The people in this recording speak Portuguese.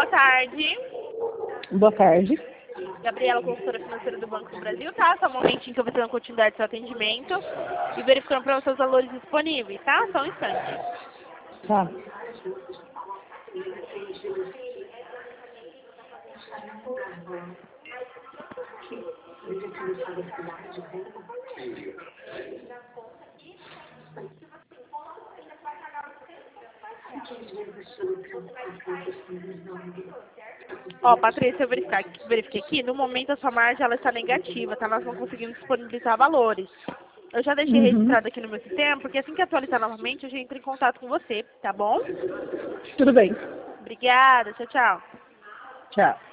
tarde. Boa tarde. Gabriela, consultora financeira do Banco do Brasil, tá? Só um momentinho que eu vou ter uma continuidade do seu atendimento e verificando para você os valores disponíveis, tá? Só um instante. Tá. Ó, Patrícia, eu verifiquei aqui, no momento a sua margem ela está negativa, tá? Nós não conseguimos disponibilizar valores. Eu já deixei registrado aqui no meu sistema, porque assim que atualizar novamente, eu já entro em contato com você, tá bom? Tudo bem. Obrigada, tchau, tchau. Tchau.